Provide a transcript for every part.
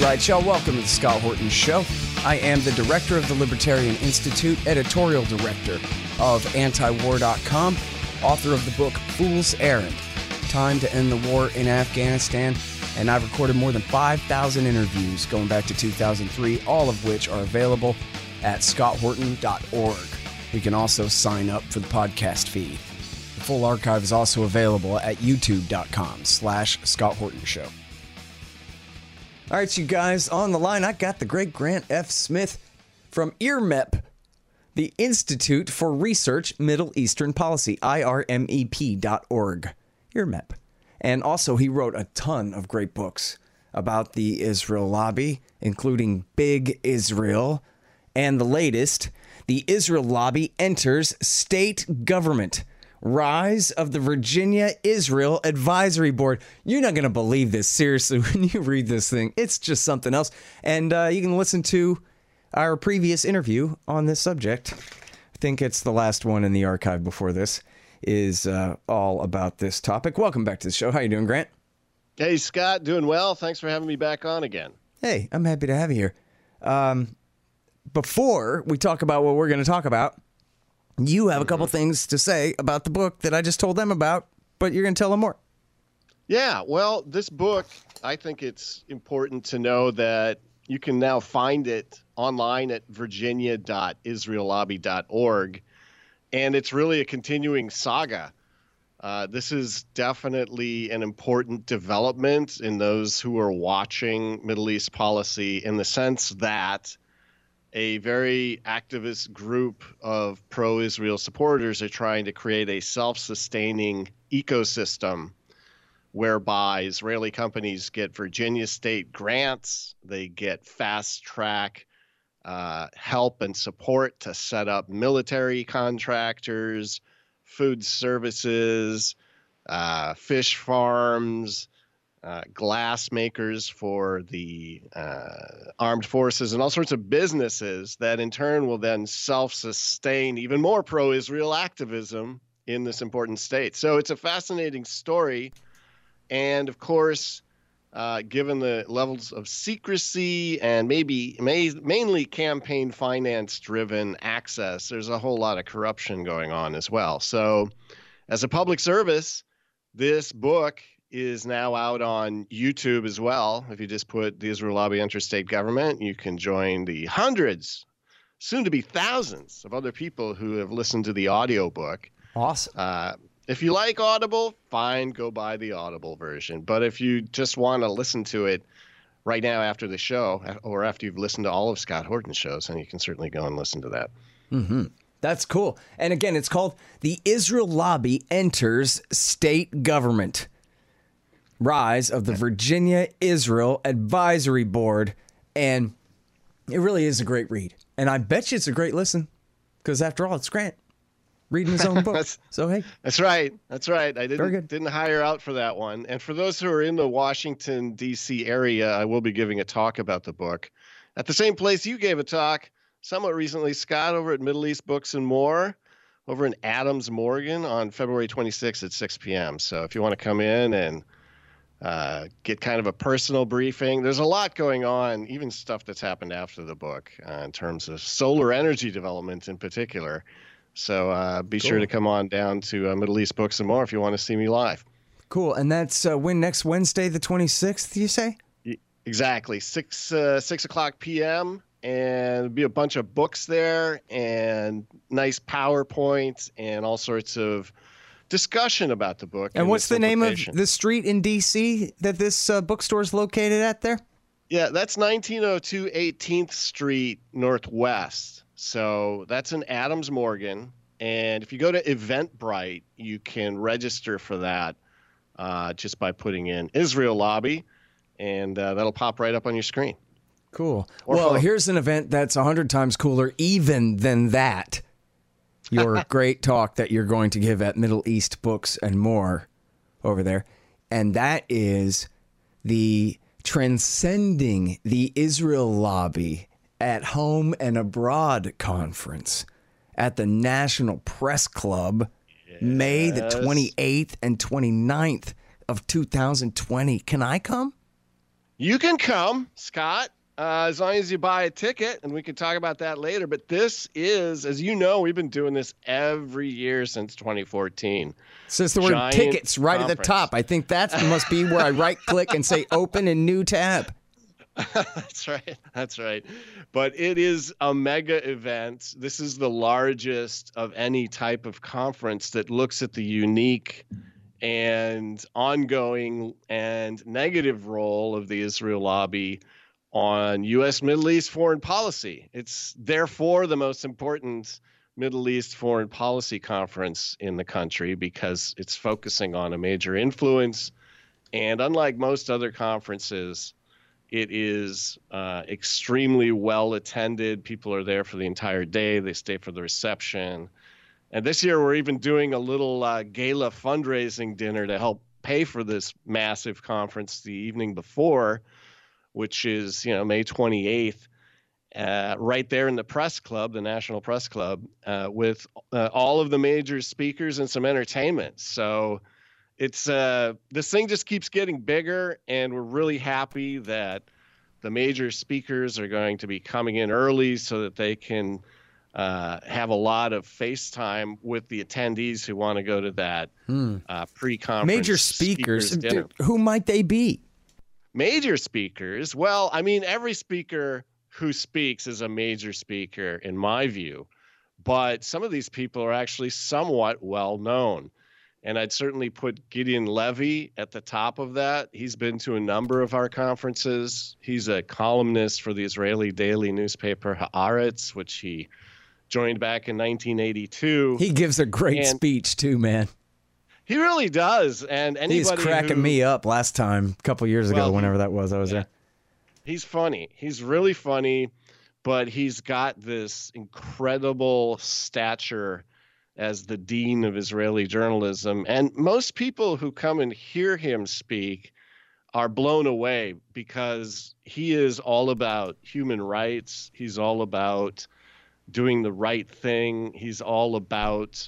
right, y'all. Welcome to the Scott Horton Show. I am the director of the Libertarian Institute, editorial director of antiwar.com, author of the book Fool's Errand, Time to End the War in Afghanistan, and I've recorded more than 5,000 interviews going back to 2003, all of which are available at scotthorton.org. You can also sign up for the podcast feed. The full archive is also available at youtube.com/Scott Horton Show. All right, you guys, on the line, I got the great Grant F. Smith from IRMEP, the Institute for Research Middle Eastern Policy, IRMEP.org. IRMEP. And also, he wrote a ton of great books about the Israel lobby, including Big Israel, and the latest, The Israel Lobby Enters State Government. Rise of the Virginia Israel Advisory Board. You're not going to believe this, seriously, when you read this thing. It's just something else. And you can listen to our previous interview on this subject. I think it's the last one in the archive before this is all about this topic. Welcome back to the show. How you doing, Grant? Hey, Scott. Doing well. Thanks for having me back on again. Hey, I'm happy to have you here. Before we talk about what we're going to talk about, you have a couple things to say about the book that I just told them about, but you're going to tell them more. Yeah, well, this book, I think it's important to know that you can now find it online at virginia.israellobby.org, and it's really a continuing saga. This is definitely an important development in those who are watching Middle East policy, in the sense that a very activist group of pro-Israel supporters are trying to create a self-sustaining ecosystem whereby Israeli companies get Virginia state grants, they get fast-track help and support to set up military contractors, food services, fish farms, glass makers for the armed forces, and all sorts of businesses that in turn will then self-sustain even more pro-Israel activism in this important state. So it's a fascinating story. And of course, given the levels of secrecy and mainly campaign finance driven access, there's a whole lot of corruption going on as well. So as a public service, this book is now out on YouTube as well. If you just put the Israel Lobby Enters State Government, you can join the hundreds, soon to be thousands of other people who have listened to the audiobook. Awesome. If you like Audible, fine, go buy the Audible version. But if you just want to listen to it right now after the show, or after you've listened to all of Scott Horton's shows, then you can certainly go and listen to that. Mm-hmm. That's cool. And again, it's called The Israel Lobby Enters State Government. Rise of the Virginia Israel Advisory Board. And it really is a great read. And I bet you it's a great listen, because after all, it's Grant reading his own book. So, hey. That's right. That's right. I didn't hire out for that one. And for those who are in the Washington, D.C. area, I will be giving a talk about the book at the same place you gave a talk somewhat recently, Scott, over at Middle East Books and More, over in Adams Morgan on February 26th at 6 p.m. So if you want to come in and get kind of a personal briefing. There's a lot going on, even stuff that's happened after the book in terms of solar energy development in particular. So be sure to come on down to Middle East Books and More if you want to see me live. Cool. And that's next Wednesday, the 26th, you say? Exactly. 6 o'clock p.m. And there'll be a bunch of books there and nice PowerPoints and all sorts of discussion about the book. And what's the name of the street in D.C. that this bookstore is located at there? Yeah, that's 1902 18th Street Northwest. So that's in Adams Morgan. And if you go to Eventbrite, you can register for that just by putting in Israel Lobby, and that'll pop right up on your screen. Cool. Well, here's an event that's 100 times cooler even than that. Your great talk that you're going to give at Middle East Books and More over there. And that is the Transcending the Israel Lobby at Home and Abroad conference at the National Press Club, May the 28th and 29th of 2020. Can I come? You can come, Scott, as long as you buy a ticket, and we can talk about that later. But this is, as you know, we've been doing this every year since 2014. Says the word tickets right at the top. I think that must be where I right-click and say open a new tab. That's right. That's right. But it is a mega event. This is the largest of any type of conference that looks at the unique and ongoing and negative role of the Israel lobby on U.S. Middle East foreign policy. It's therefore the most important Middle East foreign policy conference in the country because it's focusing on a major influence. And unlike most other conferences, it is extremely well attended. People are there for the entire day. They stay for the reception. And this year, we're even doing a little gala fundraising dinner to help pay for this massive conference the evening before, which is, May 28th, right there in the press club, the National Press Club, with all of the major speakers and some entertainment. So it's this thing just keeps getting bigger, and we're really happy that the major speakers are going to be coming in early so that they can have a lot of FaceTime with the attendees who want to go to that pre-conference major speakers dinner. Who might they be? Major speakers. Well, I mean, every speaker who speaks is a major speaker in my view, but some of these people are actually somewhat well known. And I'd certainly put Gideon Levy at the top of that. He's been to a number of our conferences. He's a columnist for the Israeli daily newspaper Haaretz, which he joined back in 1982. He gives a great speech too, man. He really does. And anybody he's cracking me up last time, a couple years ago, whenever that was, I was there. He's funny. He's really funny, but he's got this incredible stature as the dean of Israeli journalism. And most people who come and hear him speak are blown away because he is all about human rights. He's all about doing the right thing. He's all about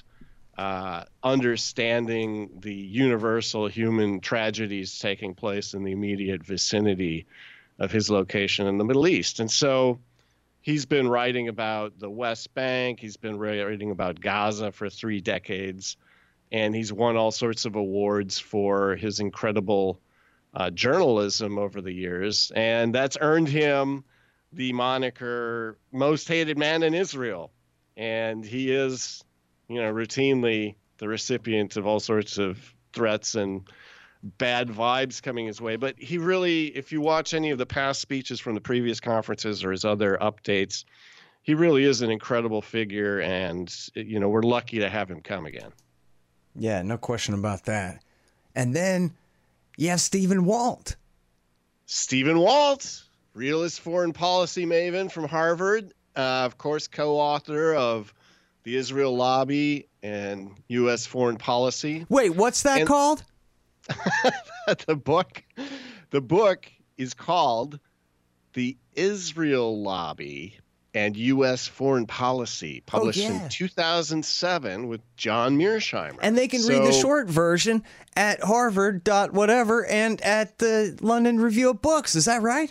understanding the universal human tragedies taking place in the immediate vicinity of his location in the Middle East. And so he's been writing about the West Bank. He's been writing about Gaza for 3 decades. And he's won all sorts of awards for his incredible journalism over the years. And that's earned him the moniker most hated man in Israel. And he is, routinely the recipient of all sorts of threats and bad vibes coming his way. But he really, if you watch any of the past speeches from the previous conferences or his other updates, he really is an incredible figure. And, we're lucky to have him come again. Yeah, no question about that. And then you have Stephen Walt. Stephen Walt, realist foreign policy maven from Harvard, of course, co-author of The Israel Lobby and U.S. Foreign Policy. Wait, what's that called? The book is called The Israel Lobby and U.S. Foreign Policy, published in 2007 with John Mearsheimer. And they can read the short version at Harvard.whatever and at the London Review of Books. Is that right?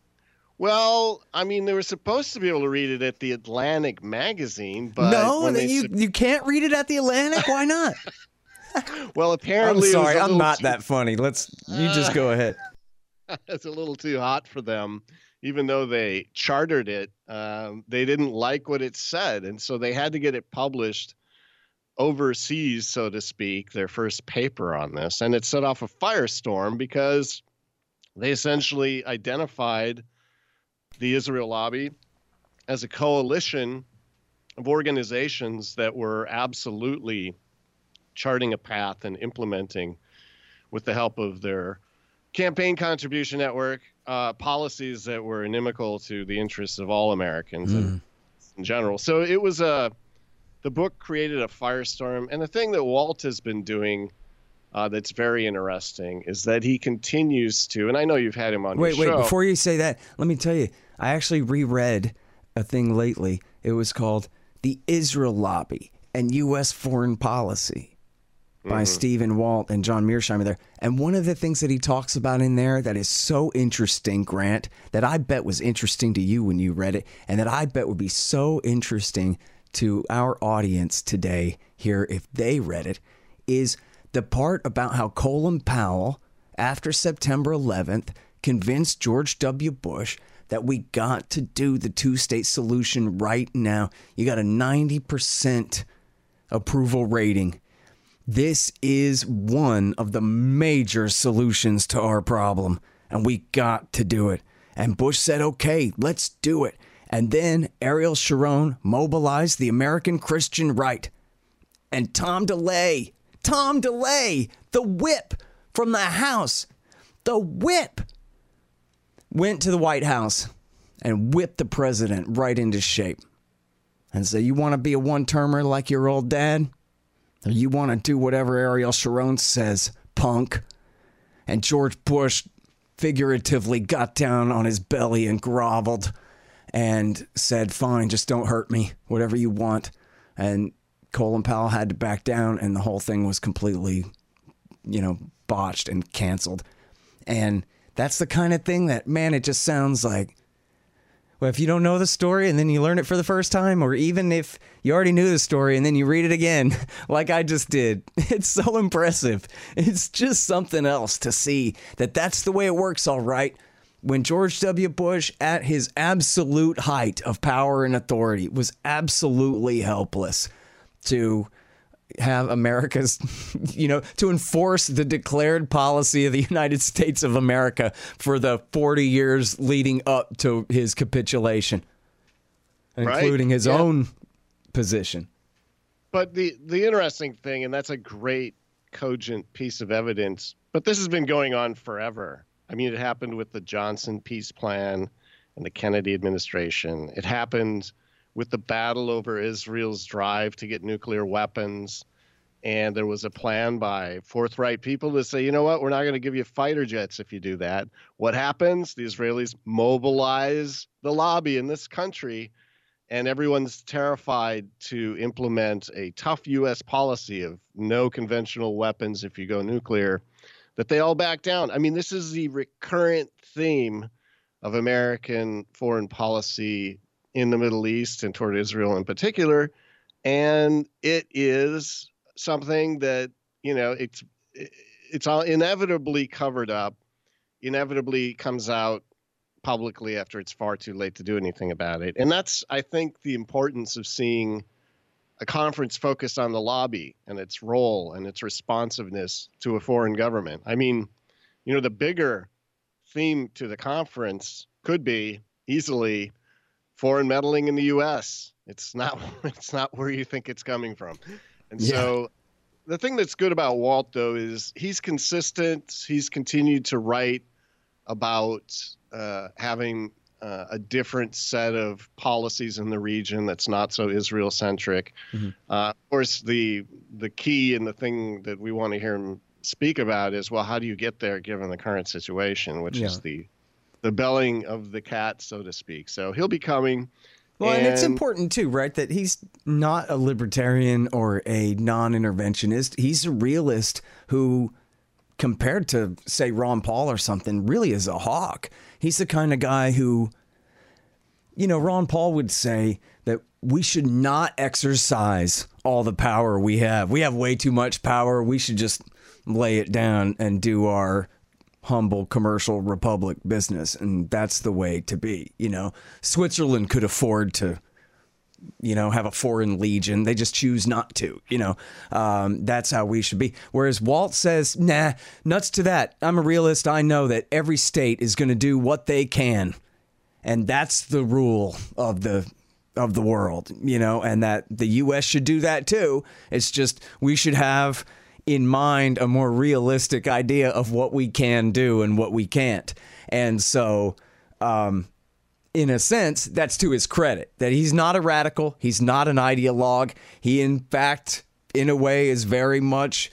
Well, I mean, they were supposed to be able to read it at the Atlantic magazine, but no, you can't read it at the Atlantic. Why not? Well, apparently, I'm sorry, I'm not that funny. You just go ahead. It's a little too hot for them. Even though they chartered it, they didn't like what it said, and so they had to get it published overseas, so to speak, their first paper on this, and it set off a firestorm because they essentially identified the Israel Lobby as a coalition of organizations that were absolutely charting a path and implementing, with the help of their campaign contribution network, policies that were inimical to the interests of all Americans in general. So it was the book created a firestorm. And the thing that Walt has been doing that's very interesting is that he continues to, and I know you've had him on your show. Wait, before you say that, let me tell you, I actually reread a thing lately. It was called The Israel Lobby and U.S. Foreign Policy. by Stephen Walt and John Mearsheimer there. And one of the things that he talks about in there that is so interesting, Grant, that I bet was interesting to you when you read it, and that I bet would be so interesting to our audience today here if they read it, is the part about how Colin Powell, after September 11th, convinced George W. Bush that we got to do the two-state solution right now. You got a 90% approval rating. This is one of the major solutions to our problem, and we got to do it. And Bush said, okay, let's do it. And then Ariel Sharon mobilized the American Christian right. And Tom DeLay, the whip from the House, the whip, went to the White House and whipped the president right into shape. And said, you want to be a one-termer like your old dad? Or you want to do whatever Ariel Sharon says, punk? And George Bush figuratively got down on his belly and groveled and said, fine, just don't hurt me, whatever you want. And Colin Powell had to back down, and the whole thing was completely, botched and canceled. And that's the kind of thing that, man, it just sounds like, well, if you don't know the story and then you learn it for the first time, or even if you already knew the story and then you read it again, like I just did, it's so impressive. It's just something else to see that that's the way it works, all right. When George W. Bush, at his absolute height of power and authority, was absolutely helpless to have America's, to enforce the declared policy of the United States of America for the 40 years leading up to his capitulation, including his own position. But the interesting thing, and that's a great cogent piece of evidence, but this has been going on forever. I mean, it happened with the Johnson peace plan and the Kennedy administration. It happened with the battle over Israel's drive to get nuclear weapons. And there was a plan by forthright people to say, you know what, we're not going to give you fighter jets if you do that. What happens? The Israelis mobilize the lobby in this country, and everyone's terrified to implement a tough U.S. policy of no conventional weapons if you go nuclear, that they all back down. I mean, this is the recurrent theme of American foreign policy in the Middle East and toward Israel in particular. And it is something that, it's all inevitably covered up, inevitably comes out publicly after it's far too late to do anything about it. And that's, I think, the importance of seeing a conference focused on the lobby and its role and its responsiveness to a foreign government. I mean, the bigger theme to the conference could be easily foreign meddling in the U.S. It's not where you think it's coming from. And so the thing that's good about Walt, though, is he's consistent. He's continued to write about having a different set of policies in the region that's not so Israel-centric. Mm-hmm. Of course, the key and the thing that we want to hear him speak about is, well, how do you get there given the current situation, which is the belling of the cat, so to speak. So he'll be coming. Well, and it's important, too, right, that he's not a libertarian or a non-interventionist. He's a realist who, compared to, say, Ron Paul or something, really is a hawk. He's the kind of guy who, Ron Paul would say that we should not exercise all the power we have. We have way too much power. We should just lay it down and do our humble commercial republic business. And that's the way to be. Switzerland could afford to, have a foreign legion. They just choose not to, that's how we should be. Whereas Walt says, nah, nuts to that. I'm a realist. I know that every state is going to do what they can. And that's the rule of the world, and that the U.S. should do that too. It's just we should have in mind a more realistic idea of what we can do and what we can't. And so, in a sense, that's to his credit, that he's not a radical. He's not an ideologue. He, in fact, in a way, is very much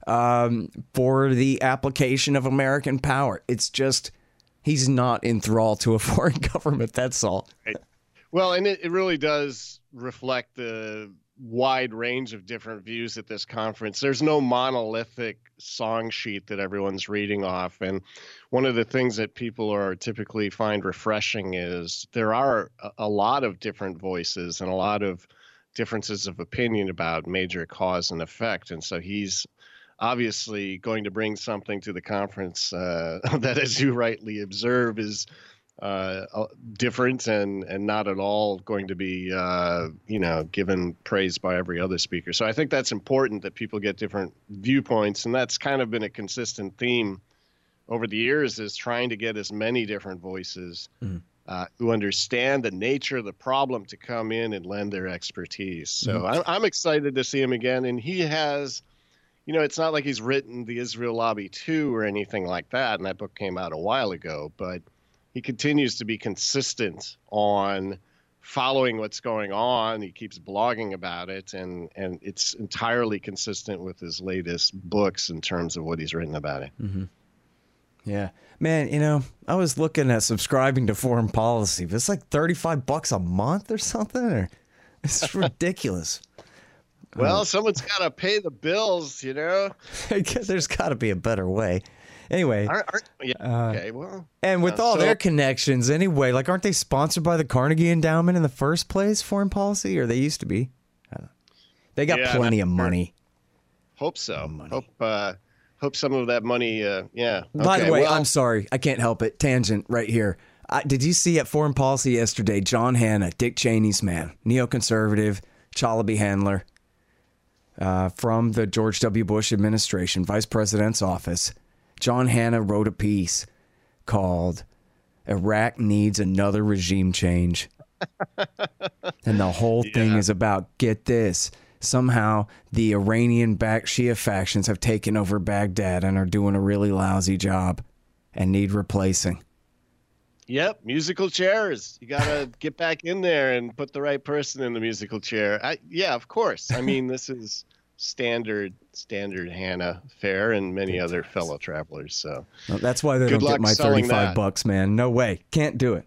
for the application of American power. It's just he's not enthralled to a foreign government. That's all. Right. Well, and it really does reflect the wide range of different views at this conference. There's no monolithic song sheet that everyone's reading off. And one of the things that people are typically find refreshing is there are a lot of different voices and a lot of differences of opinion about major cause and effect. And so he's obviously going to bring something to the conference that, as you rightly observe, is different and not at all going to be, given praise by every other speaker. So I think that's important that people get different viewpoints. And that's kind of been a consistent theme over the years, is trying to get as many different voices who understand the nature of the problem to come in and lend their expertise. So I'm excited to see him again. And he has, it's not like he's written the Israel Lobby 2 or anything like that. And that book came out a while ago, but he continues to be consistent on following what's going on. He keeps blogging about it, and it's entirely consistent with his latest books in terms of what he's written about it. Mm-hmm. Yeah, man, I was looking at subscribing to Foreign Policy, but it's like $35 a month or something. It's ridiculous. Well, someone's got to pay the bills, There's got to be a better way. Anyway, okay, well, and with all their connections, anyway, like, aren't they sponsored by the Carnegie Endowment in the first place? Foreign Policy, or they used to be. I don't know. They got plenty of money. Hope so. Hope some of that money. Yeah. By the way, I'm sorry, I can't help it. Tangent right here. Did you see at Foreign Policy yesterday? John Hanna, Dick Cheney's man, neoconservative, Chalabi handler, from the George W. Bush administration, vice president's office. John Hanna wrote a piece called "Iraq Needs Another Regime Change." And the whole thing is about, get this, somehow the Iranian-backed Shia factions have taken over Baghdad and are doing a really lousy job and need replacing. Yep, musical chairs. You got to get back in there and put the right person in the musical chair. Yeah, of course. I mean, this is standard Hanna fare and many other fellow travelers. So well, that's why they don't get my $35, man. No way. Can't do it.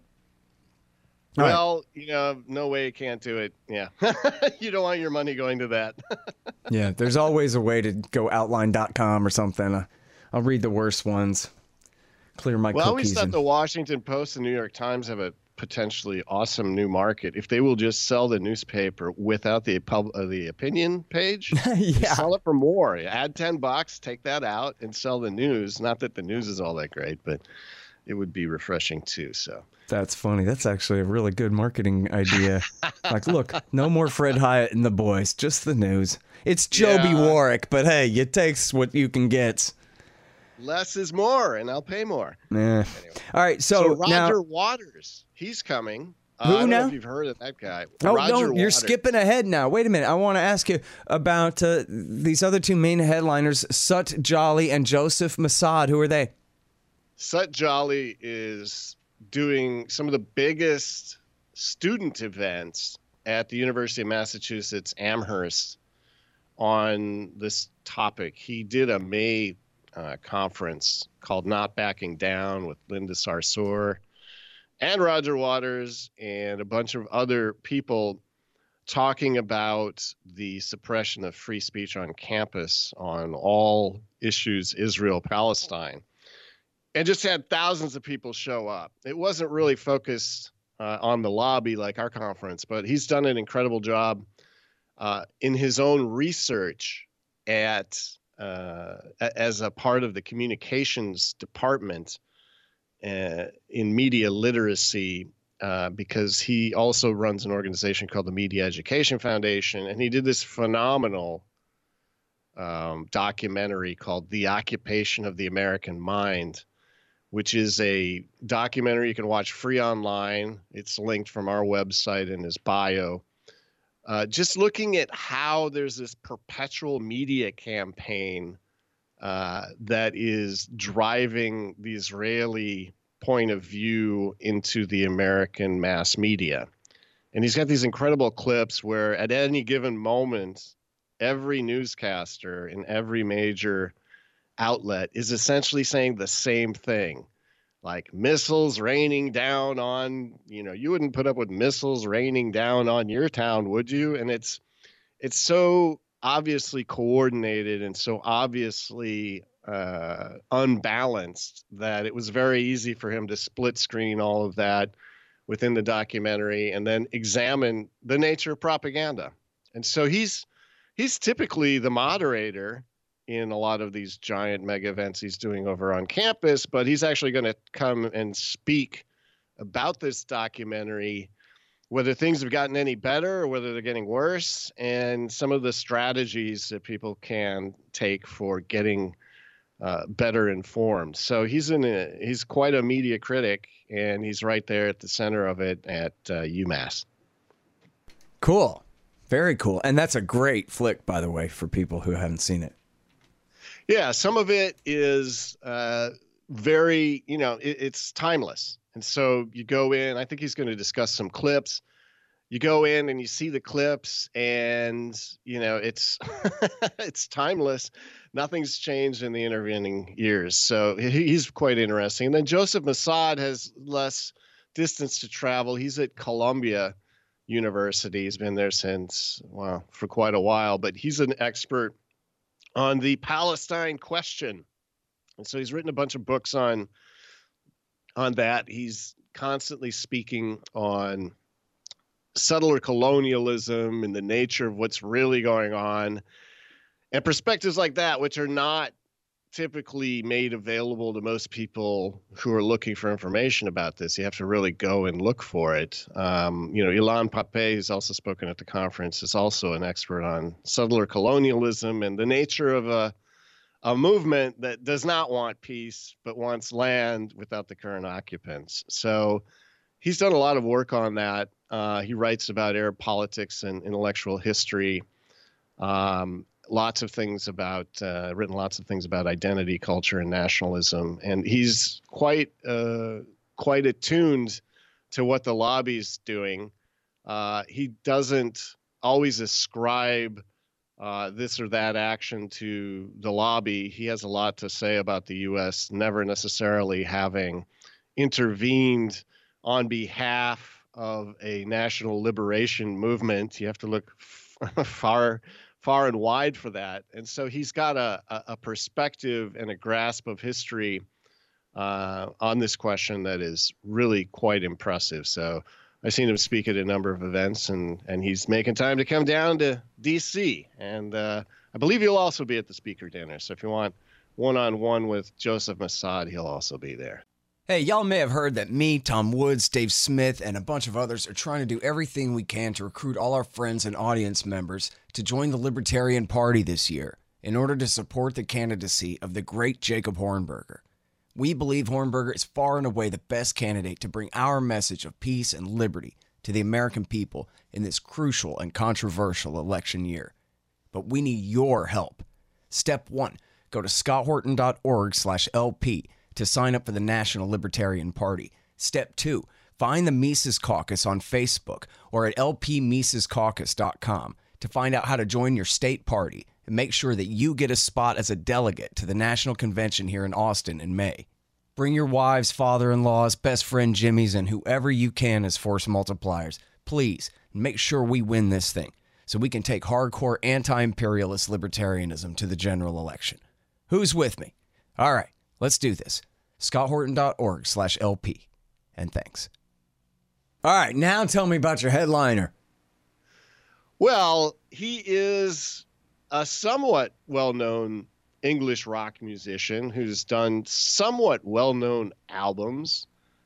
Well, no way you can't do it. Yeah. You don't want your money going to that. Yeah, there's always a way to go outline.com or something. I'll read the worst ones. Clear my cookies. Well, I always thought the Washington Post and New York Times have a potentially awesome new market if they will just sell the newspaper without the opinion page. Yeah, sell it for more. Add $10, take that out, and sell the news. Not that the news is all that great, but it would be refreshing too. So that's funny. That's actually a really good marketing idea. Like, look, no more Fred Hyatt and the boys, just the news. It's Joby Warwick, but hey, it takes what you can get. Less is more, and I'll pay more. Anyway. All right, so Roger Waters, he's coming. Who I don't now? know if you've heard of that guy. Oh, Roger no, you're Waters. skipping ahead now. Wait a minute. I want to ask you about these other two main headliners, Sut Jolly and Joseph Massad. Who are they? Sut Jolly is doing some of the biggest student events at the University of Massachusetts Amherst on this topic. He did a May conference called Not Backing Down with Linda Sarsour and Roger Waters and a bunch of other people talking about the suppression of free speech on campus on all issues Israel-Palestine, and just had thousands of people show up. It wasn't really focused on the lobby like our conference, but he's done an incredible job in his own research as a part of the communications department in media literacy, because he also runs an organization called the Media Education Foundation, and he did this phenomenal documentary called The Occupation of the American Mind, which is a documentary you can watch free online. It's linked from our website in his bio. Just looking at how there's this perpetual media campaign that is driving the Israeli point of view into the American mass media. And he's got these incredible clips where at any given moment, every newscaster in every major outlet is essentially saying the same thing. Like missiles raining down on, you wouldn't put up with missiles raining down on your town, would you? And it's it's so obviously coordinated and so obviously unbalanced that it was very easy for him to split screen all of that within the documentary and then examine the nature of propaganda. And so he's typically the moderator in a lot of these giant mega events he's doing over on campus, but he's actually going to come and speak about this documentary, whether things have gotten any better or whether they're getting worse, and some of the strategies that people can take for getting better informed. So he's quite a media critic, and he's right there at the center of it at UMass. Cool. Very cool. And that's a great flick, by the way, for people who haven't seen it. Yeah, some of it is very, it's timeless. And so you go in, I think he's going to discuss some clips. You go in and you see the clips and, it's it's timeless. Nothing's changed in the intervening years. So he's quite interesting. And then Joseph Massad has less distance to travel. He's at Columbia University. He's been there for quite a while, but he's an expert on the Palestine question. And so he's written a bunch of books on that. He's constantly speaking on settler colonialism and the nature of what's really going on, and perspectives like that, which are not typically made available to most people who are looking for information about this. You have to really go and look for it. Ilan Pappé, who's also spoken at the conference, is also an expert on settler colonialism and the nature of a movement that does not want peace, but wants land without the current occupants. So he's done a lot of work on that. He writes about Arab politics and intellectual history. Written lots of things about identity, culture, and nationalism. And he's quite attuned to what the lobby's doing. He doesn't always ascribe this or that action to the lobby. He has a lot to say about the U.S. never necessarily having intervened on behalf of a national liberation movement. You have to look far and wide for that. And so he's got a perspective and a grasp of history on this question that is really quite impressive. So I've seen him speak at a number of events, and he's making time to come down to D.C. And I believe he'll also be at the speaker dinner. So if you want one-on-one with Joseph Massad, he'll also be there. Hey, y'all may have heard that me, Tom Woods, Dave Smith, and a bunch of others are trying to do everything we can to recruit all our friends and audience members to join the Libertarian Party this year in order to support the candidacy of the great Jacob Hornberger. We believe Hornberger is far and away the best candidate to bring our message of peace and liberty to the American people in this crucial and controversial election year. But we need your help. Step 1, go to scotthorton.org/LP to sign up for the National Libertarian Party. Step 2, find the Mises Caucus on Facebook or at lpmisescaucus.com to find out how to join your state party and make sure that you get a spot as a delegate to the National Convention here in Austin in May. Bring your wives, father-in-laws, best friend Jimmys, and whoever you can as force multipliers. Please, make sure we win this thing so we can take hardcore anti-imperialist libertarianism to the general election. Who's with me? All right, let's do this. scotthorton.org/LP. And thanks. All right, now tell me about your headliner. Well, he is a somewhat well-known English rock musician who's done somewhat well-known albums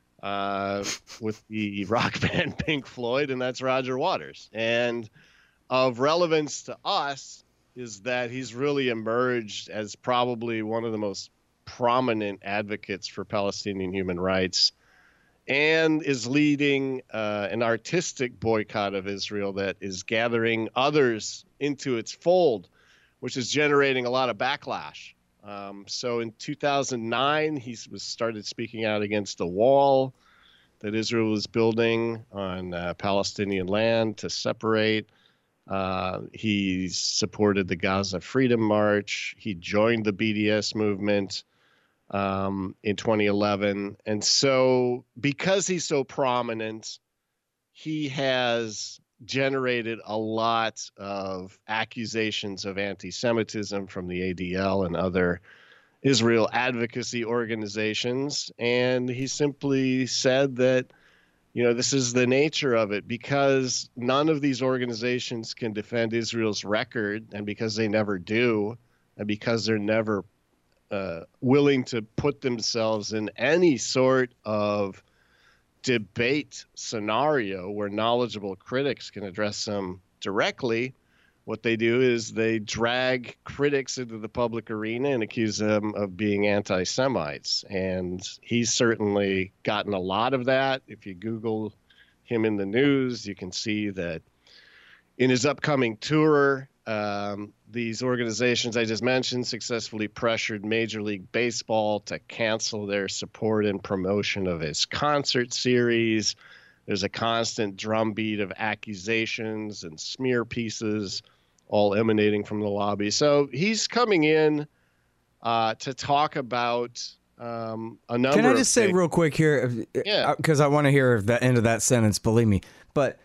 with the rock band Pink Floyd, and that's Roger Waters. And of relevance to us is that he's really emerged as probably one of the most prominent advocates for Palestinian human rights and is leading an artistic boycott of Israel that is gathering others into its fold, which is generating a lot of backlash. So in 2009, he started speaking out against the wall that Israel was building on Palestinian land to separate. He supported the Gaza Freedom March. He joined the BDS movement in 2011. And so because he's so prominent, he has generated a lot of accusations of anti-Semitism from the ADL and other Israel advocacy organizations. And he simply said that, this is the nature of it, because none of these organizations can defend Israel's record, and because they never do, and because they're never willing to put themselves in any sort of debate scenario where knowledgeable critics can address them directly, what they do is they drag critics into the public arena and accuse them of being anti-Semites. And he's certainly gotten a lot of that. If you Google him in the news, you can see that in his upcoming tour, these organizations I just mentioned successfully pressured Major League Baseball to cancel their support and promotion of his concert series. There's a constant drumbeat of accusations and smear pieces, all emanating from the lobby. So he's coming in to talk about a number of Can I just say real quick here? Yeah. Because I want to hear the end of that sentence, believe me. But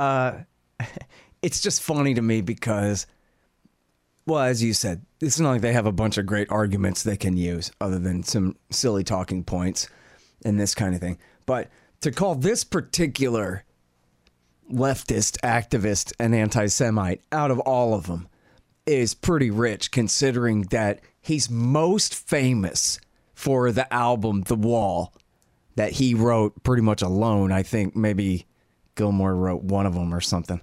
it's just funny to me because, well, as you said, it's not like they have a bunch of great arguments they can use other than some silly talking points and this kind of thing. But to call this particular leftist, activist, and anti-Semite out of all of them is pretty rich, considering that he's most famous for the album The Wall that he wrote pretty much alone. I think maybe Gilmore wrote one of them or something.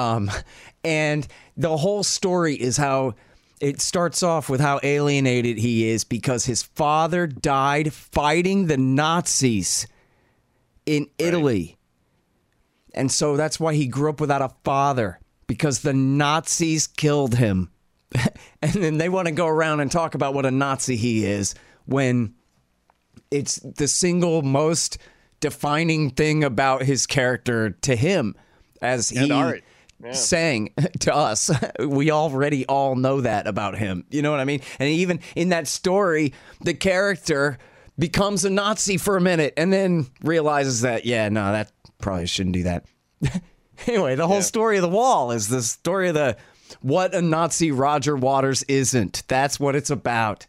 And the whole story is how it starts off with how alienated he is because his father died fighting the Nazis in Italy. And so that's why he grew up without a father, because the Nazis killed him. And then they want to go around and talk about what a Nazi he is when it's the single most defining thing about his character to him, as he sang to us. We already all know that about him. You know what I mean? And even in that story, the character becomes a Nazi for a minute and then realizes that, that probably shouldn't do that. Anyway, the whole story of The Wall is the story of what a Nazi Roger Waters isn't. That's what it's about.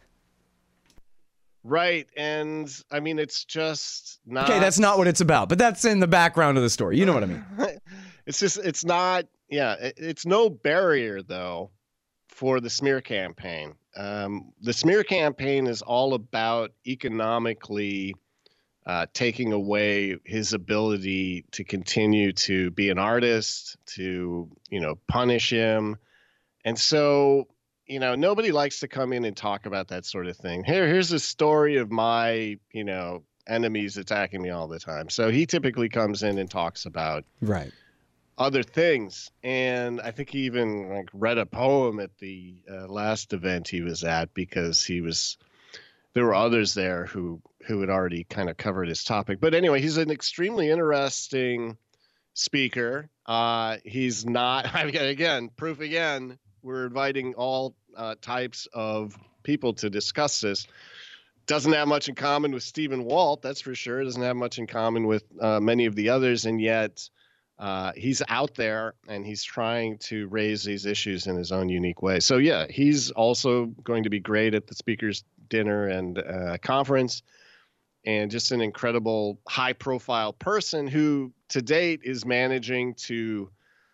Right. And I mean, it's just not. Okay, that's not what it's about, but that's in the background of the story. You know what I mean? It's not. Yeah. It's no barrier, though, for the smear campaign. The smear campaign is all about economically taking away his ability to continue to be an artist, to, punish him. And so, nobody likes to come in and talk about that sort of thing. Here's a story of my, enemies attacking me all the time. So he typically comes in and talks about other things. And I think he even read a poem at the last event he was at, because there were others there who had already kind of covered his topic. But anyway, he's an extremely interesting speaker. He's not, again, proof again, we're inviting all types of people to discuss this. Doesn't have much in common with Stephen Walt, that's for sure. Doesn't have much in common with many of the others. And yet he's out there and he's trying to raise these issues in his own unique way. So, yeah, he's also going to be great at the speakers dinner and conference, and just an incredible high profile person who to date is managing to,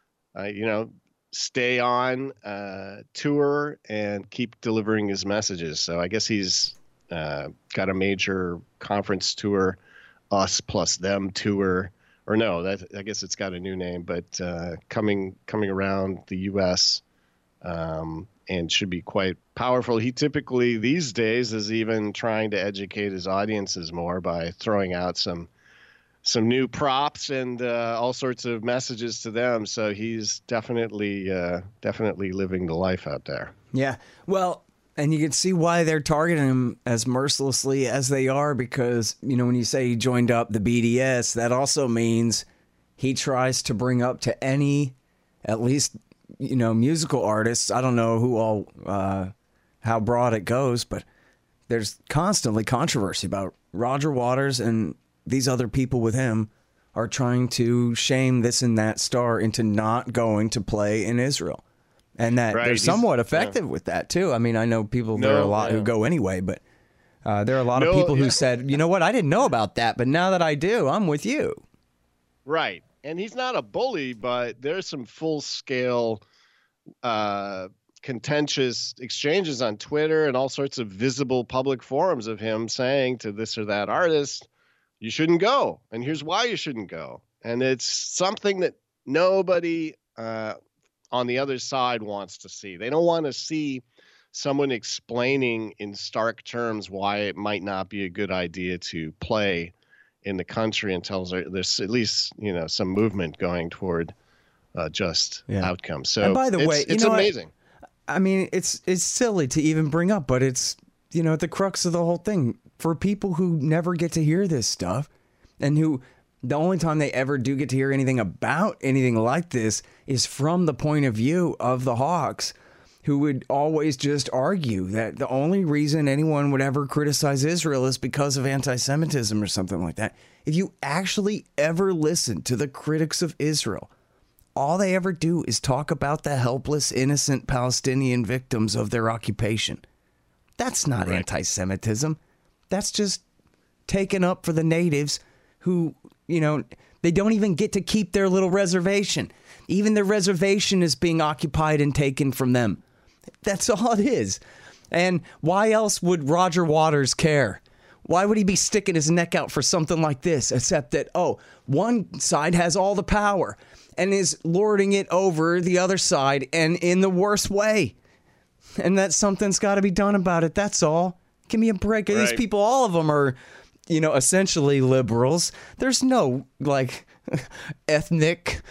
stay on tour and keep delivering his messages. So I guess he's got a major conference tour, Us Plus Them tour, or no, I guess it's got a new name, but coming around the U.S. And should be quite powerful. He typically these days is even trying to educate his audiences more by throwing out some new props and all sorts of messages to them. So he's definitely living the life out there. Yeah. Well, and you can see why they're targeting him as mercilessly as they are, because, when you say he joined up the BDS, that also means he tries to bring up to any, at least, musical artists. I don't know who all, how broad it goes, but there's constantly controversy about Roger Waters, and these other people with him are trying to shame this and that star into not going to play in Israel. And that they're somewhat effective with that, too. I mean, I know there are a lot who go anyway, but there are a lot of people who said, you know what, I didn't know about that, but now that I do, I'm with you. Right. And he's not a bully, but there's some full-scale contentious exchanges on Twitter and all sorts of visible public forums of him saying to this or that artist, you shouldn't go. And here's why you shouldn't go. And it's something that nobody on the other side wants to see. They don't want to see someone explaining in stark terms why it might not be a good idea to play in the country until there's at least, some movement going toward just outcomes. So, and by the way, it's amazing. I mean, it's silly to even bring up, but it's, the crux of the whole thing. For people who never get to hear this stuff, and who the only time they ever do get to hear anything about anything like this is from the point of view of the Hawks, who would always just argue that the only reason anyone would ever criticize Israel is because of anti-Semitism or something like that. If you actually ever listen to the critics of Israel, all they ever do is talk about the helpless, innocent Palestinian victims of their occupation. That's not anti-Semitism. That's just taken up for the natives who, they don't even get to keep their little reservation. Even their reservation is being occupied and taken from them. That's all it is. And why else would Roger Waters care? Why would he be sticking his neck out for something like this, except that, one side has all the power and is lording it over the other side, and in the worst way. And that something's got to be done about it. That's all. Give me a break. These people, all of them are, essentially liberals. There's no, ethnic,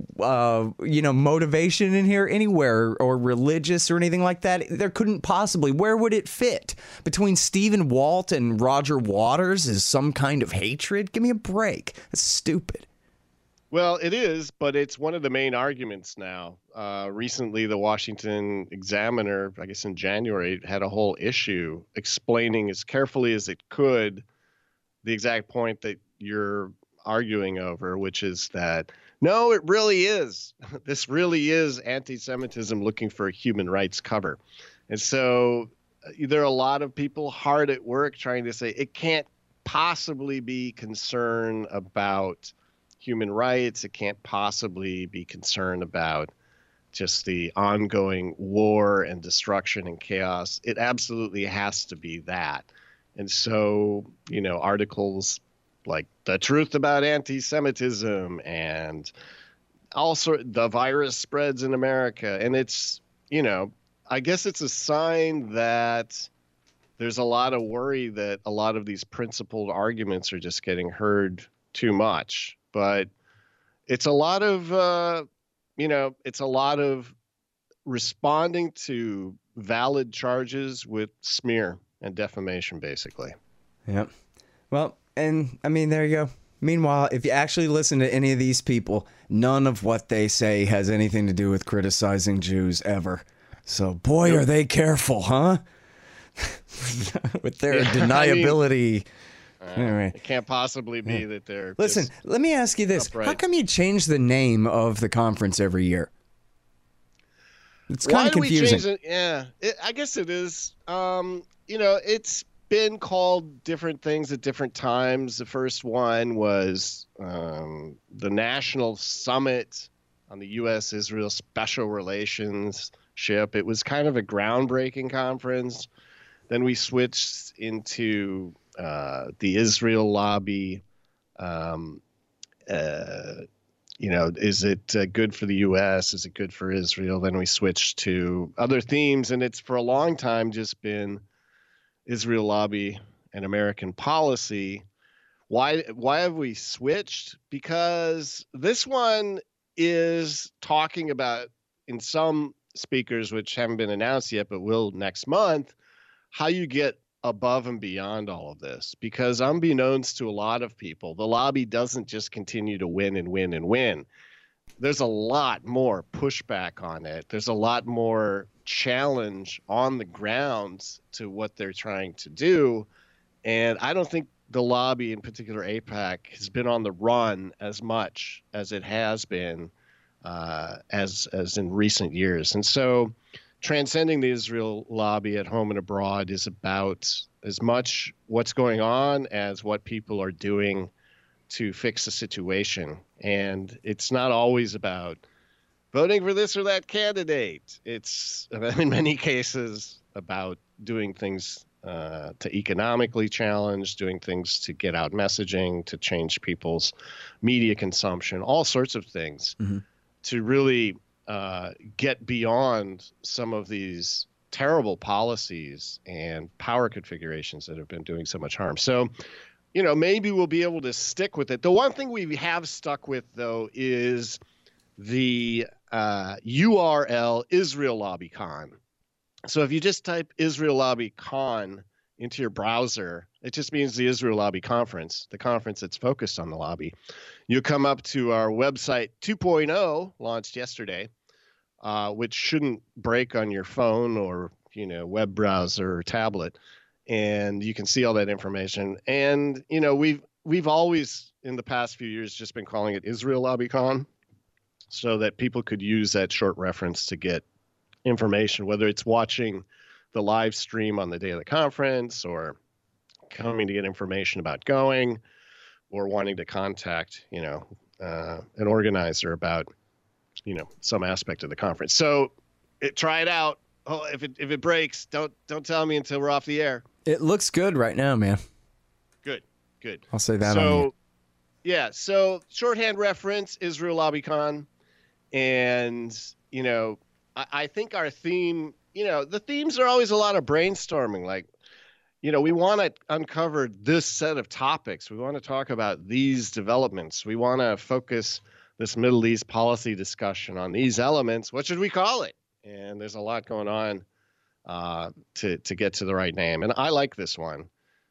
motivation in here anywhere, or religious or anything like that. There couldn't possibly. Where would it fit? Between Stephen Walt and Roger Waters is some kind of hatred? Give me a break. That's stupid. Well, it is, but it's one of the main arguments now. Recently, the Washington Examiner, I guess in January, had a whole issue explaining as carefully as it could the exact point that you're arguing over, which is that, no, it really is. This really is anti-Semitism looking for a human rights cover. And so there are a lot of people hard at work trying to say it can't possibly be concern about human rights. It can't possibly be concerned about just the ongoing war and destruction and chaos. It absolutely has to be that. And so, articles like The Truth About Anti-Semitism and also the virus spreads in America. And it's, I guess it's a sign that there's a lot of worry that a lot of these principled arguments are just getting heard too much. But it's a lot of, it's a lot of responding to valid charges with smear and defamation, basically. Yep. Well, and I mean, there you go. Meanwhile, if you actually listen to any of these people, none of what they say has anything to do with criticizing Jews ever. So, boy, are they careful, huh? With their deniability. Anyway, it can't possibly be that they're. Listen, let me ask you this: upright. How come you change the name of the conference every year? It's kind of confusing. I guess it is. It's been called different things at different times. The first one was the National Summit on the U.S.-Israel Special Relationship. It was kind of a groundbreaking conference. Then we switched into the Israel lobby. Is it good for the U.S.? Is it good for Israel? Then we switched to other themes, and it's for a long time just been Israel lobby and American policy. Why have we switched? Because this one is talking about, in some speakers, which haven't been announced yet, but will next month, how you get above and beyond all of this. Because unbeknownst to a lot of people, the lobby doesn't just continue to win and win and win. There's a lot more pushback on it. There's a lot more challenge on the ground to what they're trying to do. And I don't think the lobby, in particular AIPAC, has been on the run as much as it has been as in recent years. And so transcending the Israel lobby at home and abroad is about as much what's going on as what people are doing to fix the situation. And it's not always about voting for this or that candidate. It's, in many cases, about doing things to economically challenge, doing things to get out messaging, to change people's media consumption, all sorts of things to really get beyond some of these terrible policies and power configurations that have been doing so much harm. So, maybe we'll be able to stick with it. The one thing we have stuck with, though, is the URL Israel Lobby Con. So if you just type Israel Lobby Con into your browser, it just means the Israel Lobby Conference, the conference that's focused on the lobby. You come up to our website 2.0, launched yesterday, which shouldn't break on your phone or web browser or tablet, and you can see all that information. And we've always in the past few years just been calling it Israel Lobby Con, so that people could use that short reference to get information, whether it's watching the live stream on the day of the conference or coming to get information about going or wanting to contact, an organizer about, some aspect of the conference. So try it out. Oh, if it breaks, don't tell me until we're off the air. It looks good right now, man. Good. I'll say that on you. Yeah. So shorthand reference, Israel Lobby Con. And, I think our theme, the themes are always a lot of brainstorming. Like, we want to uncover this set of topics. We want to talk about these developments. We want to focus this Middle East policy discussion on these elements. What should we call it? And there's a lot going on to get to the right name. And I like this one.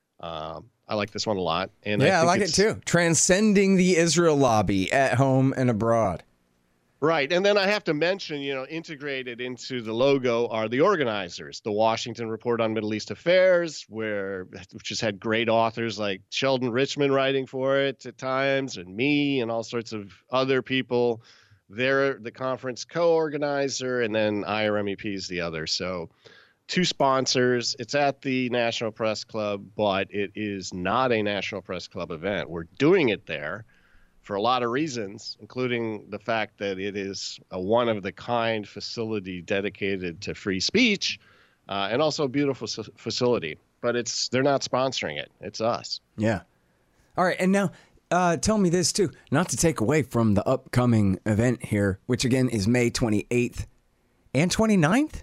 I like this one a lot. And I like it too. Transcending the Israel lobby at home and abroad. Right. And then I have to mention, integrated into the logo are the organizers, the Washington Report on Middle East Affairs, which has had great authors like Sheldon Richman writing for it at times, and me and all sorts of other people. They're the conference co-organizer, and then IRMEP is the other. So 2 sponsors. It's at the National Press Club, but it is not a National Press Club event. We're doing it there for a lot of reasons, including the fact that it is a one-of-the-kind facility dedicated to free speech, and also a beautiful facility. But they're not sponsoring it. It's us. Yeah. All right, and now tell me this, too, not to take away from the upcoming event here, which, again, is May 28th and 29th?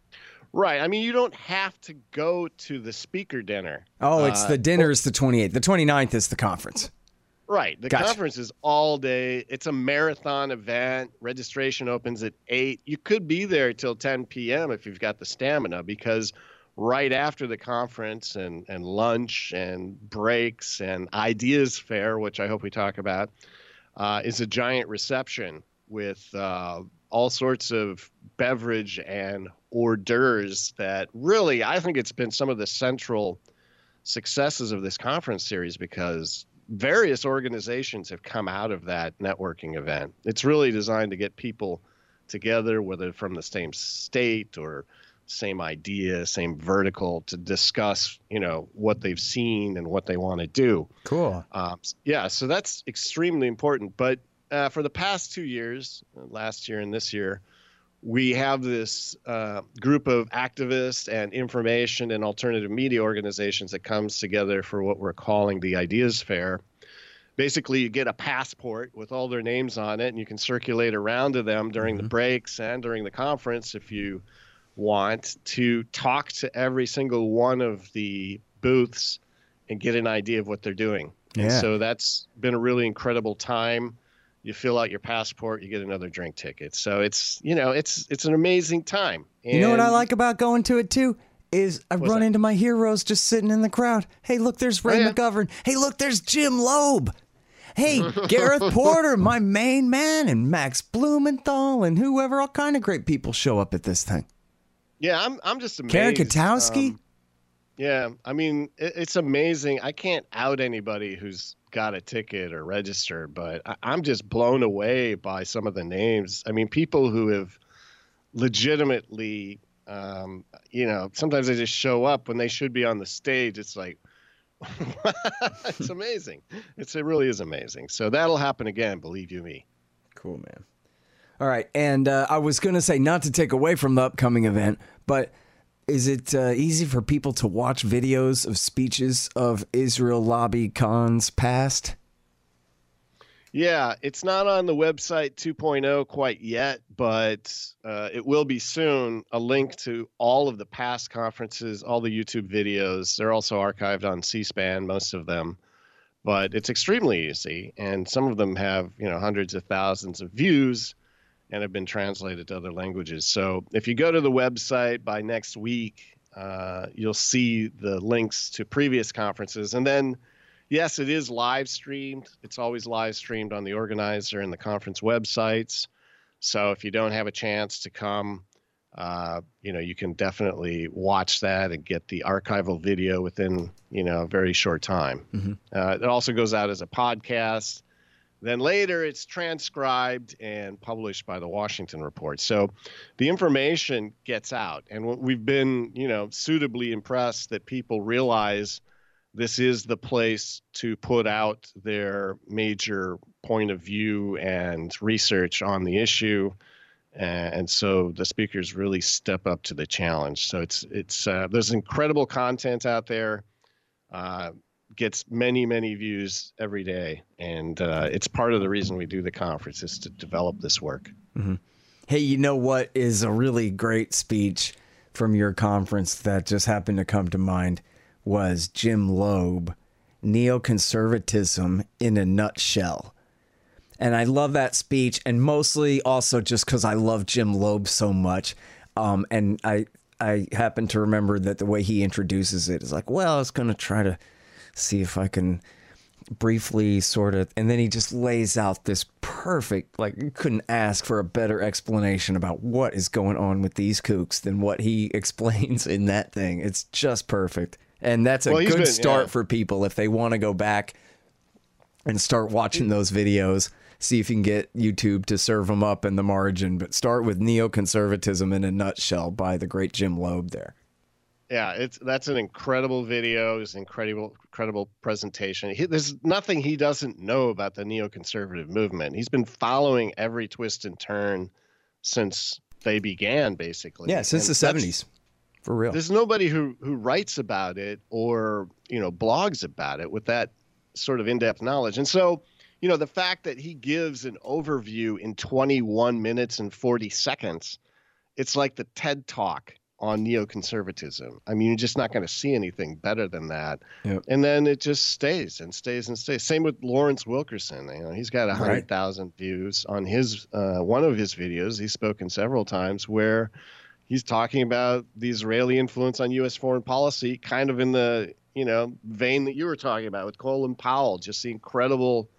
Right. I mean, you don't have to go to the speaker dinner. Oh, it's the dinner's the 28th. The 29th is the conference. Right. The conference is all day. It's a marathon event. Registration opens at 8. You could be there till 10 p.m. if you've got the stamina, because right after the conference and lunch and breaks and ideas fair, which I hope we talk about, is a giant reception with all sorts of beverage and hors d'oeuvres that really, I think it's been some of the central successes of this conference series, because various organizations have come out of that networking event. It's really designed to get people together, whether from the same state or same idea, same vertical, to discuss, what they've seen and what they want to do. Cool. So that's extremely important. But for the past 2 years, last year and this year, we have this group of activists and information and alternative media organizations that comes together for what we're calling the Ideas Fair. Basically, you get a passport with all their names on it, and you can circulate around to them during the breaks and during the conference if you want, to talk to every single one of the booths and get an idea of what they're doing. Yeah. And so that's been a really incredible time. You fill out your passport, you get another drink ticket. So it's an amazing time. And you know what I like about going to it too? Is I've run into my heroes just sitting in the crowd. Hey, look, there's Ray McGovern. Hey, look, there's Jim Loeb. Hey, Gareth Porter, my main man, and Max Blumenthal, and whoever, all kind of great people show up at this thing. Yeah, I'm just amazed. Karen Katowski. Yeah, I mean, it's amazing. I can't out anybody who's got a ticket or registered, but I'm just blown away by some of the names. I mean, people who have legitimately, sometimes they just show up when they should be on the stage. It's like, it's amazing. It really is amazing. So that'll happen again, believe you me. Cool, man. All right, and I was going to say, not to take away from the upcoming event, but is it easy for people to watch videos of speeches of Israel lobby cons past? Yeah, it's not on the website 2.0 quite yet, but it will be soon. A link to all of the past conferences, all the YouTube videos. They're also archived on C-SPAN, most of them. But it's extremely easy, and some of them have, hundreds of thousands of views and have been translated to other languages. So if you go to the website by next week, you'll see the links to previous conferences. And then, yes, it is live streamed. It's always live streamed on the organizer and the conference websites. So if you don't have a chance to come, you can definitely watch that and get the archival video within, a very short time. Mm-hmm. It also goes out as a podcast. Then later it's transcribed and published by the Washington Report. So the information gets out. And we've been, suitably impressed that people realize this is the place to put out their major point of view and research on the issue. And so the speakers really step up to the challenge. So it's there's incredible content out there. Gets many, many views every day. And it's part of the reason we do the conference is to develop this work. Mm-hmm. Hey, you know what is a really great speech from your conference that just happened to come to mind was Jim Loeb, Neoconservatism in a Nutshell. And I love that speech, and mostly also just because I love Jim Loeb so much. And I happen to remember that the way he introduces it is like, well, I was going to try to see if I can briefly sort of, and then he just lays out this perfect, like you couldn't ask for a better explanation about what is going on with these kooks than what he explains in that thing. It's just perfect. And that's a good start for people if they want to go back and start watching those videos, see if you can get YouTube to serve them up in the margin, but start with Neoconservatism in a Nutshell by the great Jim Loeb there. Yeah, that's an incredible video. It's an incredible presentation. There's nothing he doesn't know about the neoconservative movement. He's been following every twist and turn since they began, basically. Yeah, since the 70s, for real. There's nobody who writes about it or blogs about it with that sort of in-depth knowledge. And so, the fact that he gives an overview in 21 minutes and 40 seconds, it's like the TED Talk on neoconservatism. I mean, you're just not going to see anything better than that. Yep. And then it just stays and stays and stays. Same with Lawrence Wilkerson. He's got 100,000 views on his one of his videos. He's spoken several times where he's talking about the Israeli influence on U.S. foreign policy, kind of in the vein that you were talking about with Colin Powell. Just the incredible,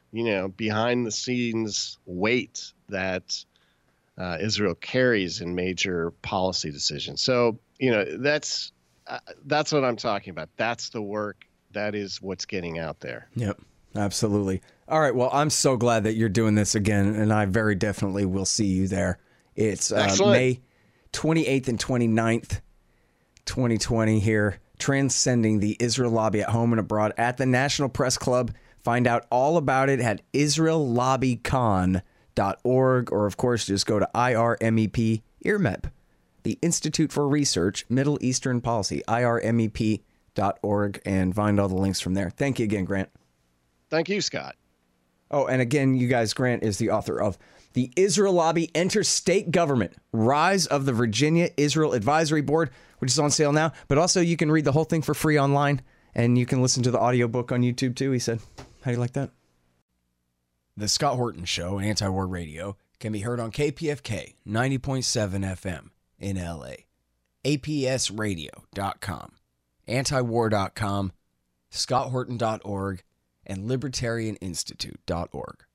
behind the scenes weight that Israel carries in major policy decisions. So, that's what I'm talking about. That's the work. That is what's getting out there. Yep, absolutely. All right. Well, I'm so glad that you're doing this again, and I very definitely will see you there. It's May 28th and 29th, 2020 here, transcending the Israel lobby at home and abroad at the National Press Club. Find out all about it at IsraelLobbyCon.org, or of course just go to IRMEP IRMEP, the Institute for Research Middle Eastern Policy, IRMEP.org, and find all the links from there. Thank you again, Grant. Thank you, Scott. Oh, and again, you guys, Grant is the author of The Israel Lobby Enters State Government, Rise of the Virginia Israel Advisory Board, which is on sale now. But also you can read the whole thing for free online, and you can listen to the audiobook on YouTube too, he said. How do you like that? The Scott Horton Show, Anti-War Radio, can be heard on KPFK 90.7 FM in LA, APSradio.com, antiwar.com, scotthorton.org, and libertarianinstitute.org.